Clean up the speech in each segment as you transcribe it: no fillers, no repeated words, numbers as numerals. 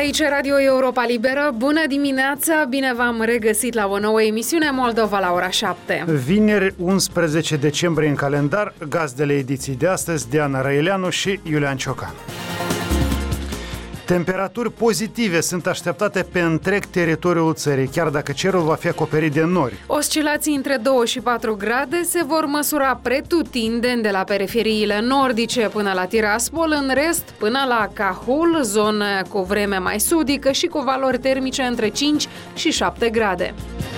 Aici Radio Europa Liberă. Bună dimineața, bine v-am regăsit la o nouă emisiune Moldova la ora 7. Vineri, 11 decembrie în calendar, gazdele ediției de astăzi, Diana Răileanu și Iulian Ciocan. Temperaturi pozitive sunt așteptate pe întreg teritoriul țării, chiar dacă cerul va fi acoperit de nori. Oscilații între 2 și 4 grade se vor măsura pretutindeni de la periferiile nordice până la Tiraspol, în rest până la Cahul, zonă cu vreme mai sudică și cu valori termice între 5 și 7 grade.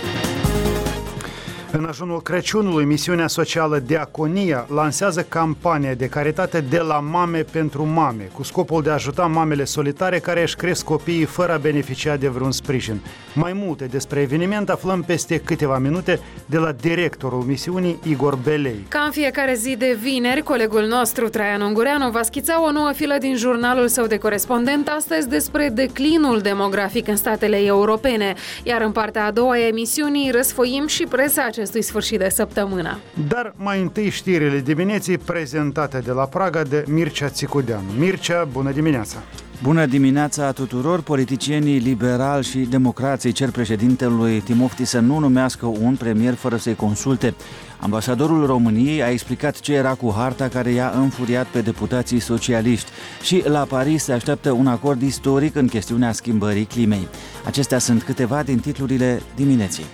În ajunul Crăciunului, misiunea socială Diaconia lansează campania de caritate de la mame pentru mame, cu scopul de a ajuta mamele solitare care își cresc copiii fără a beneficia de vreun sprijin. Mai multe despre eveniment aflăm peste câteva minute de la directorul misiunii, Igor Belei. Ca în fiecare zi de vineri, colegul nostru, Traian Ungureanu, va schița o nouă filă din jurnalul său de corespondent astăzi despre declinul demografic în statele europene, iar în partea a doua a emisiunii răsfoim și presa acestui sfârșit de săptămână. Dar mai întâi știrile dimineții prezentate de la Praga de Mircea Țicudeanu. Mircea, bună dimineața! Bună dimineața tuturor! Politicienii liberali și democrații cer președintelui Timofti să nu numească un premier fără să-i consulte. Ambasadorul României a explicat ce era cu harta care i-a înfuriat pe deputații socialiști și la Paris se așteaptă un acord istoric în chestiunea schimbării climei. Acestea sunt câteva din titlurile dimineții.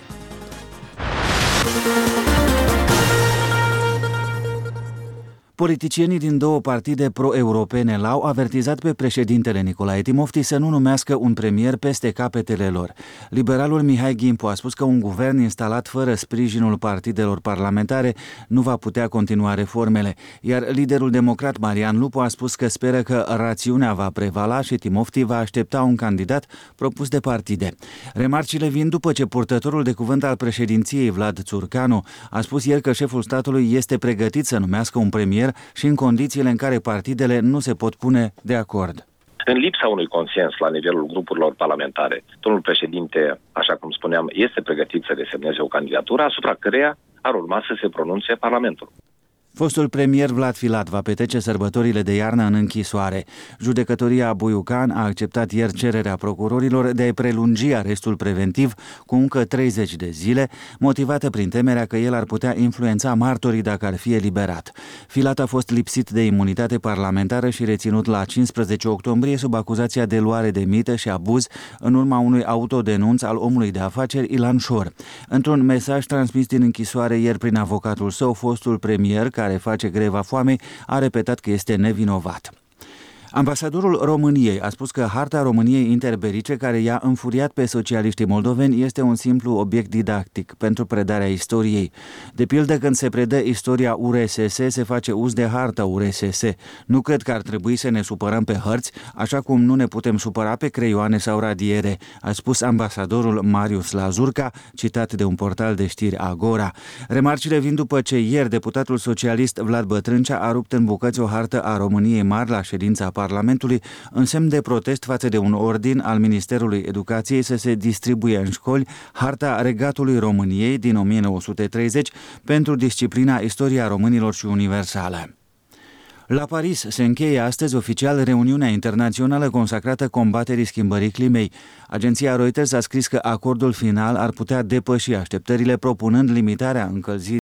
Politicienii din două partide pro-europene l-au avertizat pe președintele Nicolae Timofti să nu numească un premier peste capetele lor. Liberalul Mihai Gimpu a spus că un guvern instalat fără sprijinul partidelor parlamentare nu va putea continua reformele, iar liderul democrat Marian Lupu a spus că speră că rațiunea va prevala și Timofti va aștepta un candidat propus de partide. Remarcile vin după ce purtătorul de cuvânt al președinției, Vlad Țurcanu, a spus ieri că șeful statului este pregătit să numească un premier și în condițiile în care partidele nu se pot pune de acord. În lipsa unui consens la nivelul grupurilor parlamentare, domnul președinte, așa cum spuneam, este pregătit să desemneze o candidatură asupra căreia ar urma să se pronunțe Parlamentul. Fostul premier Vlad Filat va petrece sărbătorile de iarnă în închisoare. Judecătoria Buiucan a acceptat ieri cererea procurorilor de a prelungi arestul preventiv cu încă 30 de zile, motivată prin temerea că el ar putea influența martorii dacă ar fi eliberat. Filat a fost lipsit de imunitate parlamentară și reținut la 15 octombrie sub acuzația de luare de mită și abuz în urma unui autodenunț al omului de afaceri Ilan Șor. Într-un mesaj transmis din închisoare ieri prin avocatul său, fostul premier, care face greva foamei, a repetat că este nevinovat. Ambasadorul României a spus că harta României interbelice, care i-a înfuriat pe socialiștii moldoveni, este un simplu obiect didactic pentru predarea istoriei. De pildă, când se predă istoria URSS, se face uz de harta URSS. Nu cred că ar trebui să ne supărăm pe hărți, așa cum nu ne putem supăra pe creioane sau radiere, a spus ambasadorul Marius Lazurca, citat de un portal de știri Agora. Remarcile vin după ce ieri deputatul socialist Vlad Bătrâncea a rupt în bucăți o hartă a României mari la ședința Parlamentului în semn de protest față de un ordin al Ministerului Educației să se distribuie în școli harta Regatului României din 1930 pentru disciplina Istoria Românilor și Universală. La Paris se încheie astăzi oficial reuniunea internațională consacrată combaterii schimbării climei. Agenția Reuters a scris că acordul final ar putea depăși așteptările, propunând limitarea încălzirii